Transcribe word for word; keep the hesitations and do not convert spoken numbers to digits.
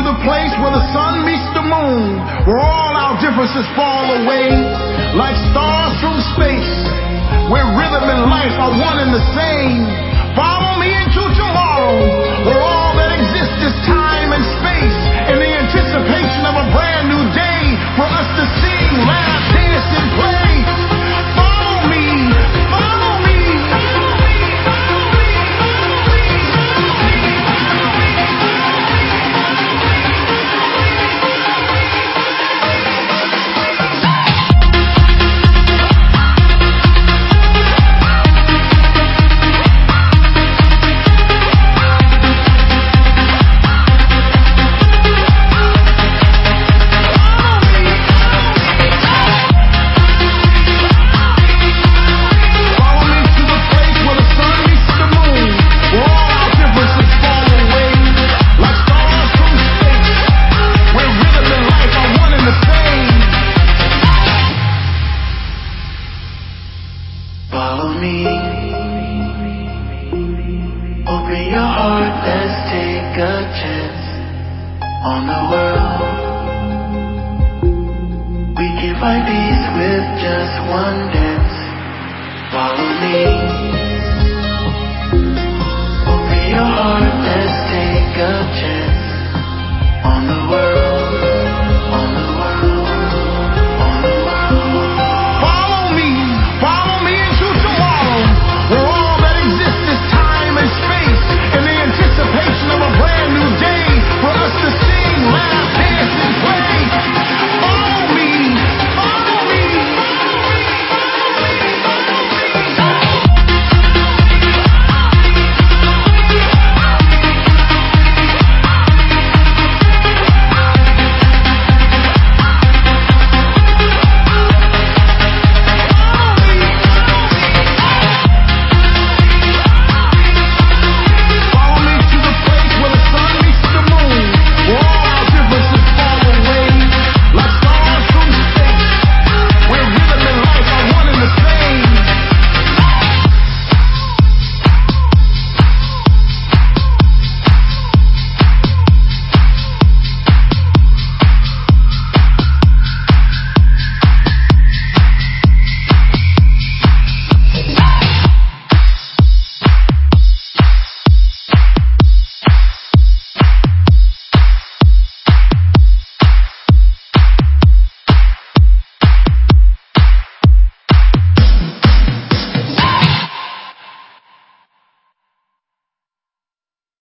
the place where the sun meets the moon, where all our differences fall away, like stars from space, where rhythm and life are one and the same. Follow me into tomorrow, where all that exists is time and space, in the anticipation of a brand new day for us to sing, laugh, dance, and play. Follow me, follow me. Follow me, open your heart, let's take a chance on the world. We can find peace with just one dance. Follow me.